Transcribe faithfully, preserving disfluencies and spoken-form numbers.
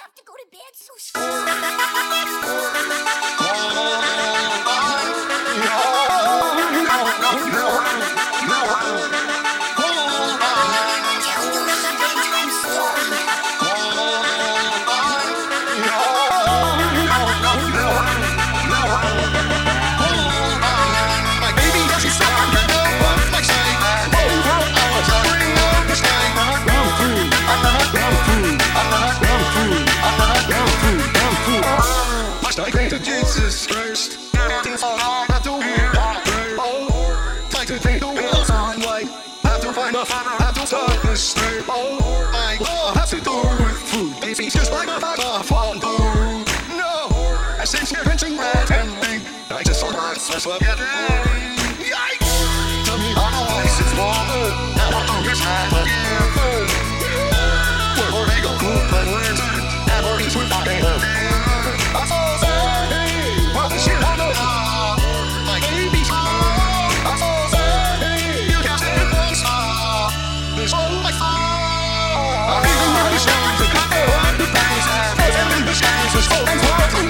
have to go to bed so soon. Jesus Christ, things all I have to wear. Oh, time to take the wheels on white. Have to find a father, have to talk this straight. Oh, I love has to do with food. It's just like a bag of fondue. No, I sense your pinching red and pink. I just saw my stress up get ready. Yikes! Tell me how ice is water. Now I don't get time again. Where they go, cool, but where's it? Never eats without a I saw say, what the shit I know. My baby's home. I saw say, you can't say one star. This all my star. I even know the songs that cut the one the place. And in the skies, the stones were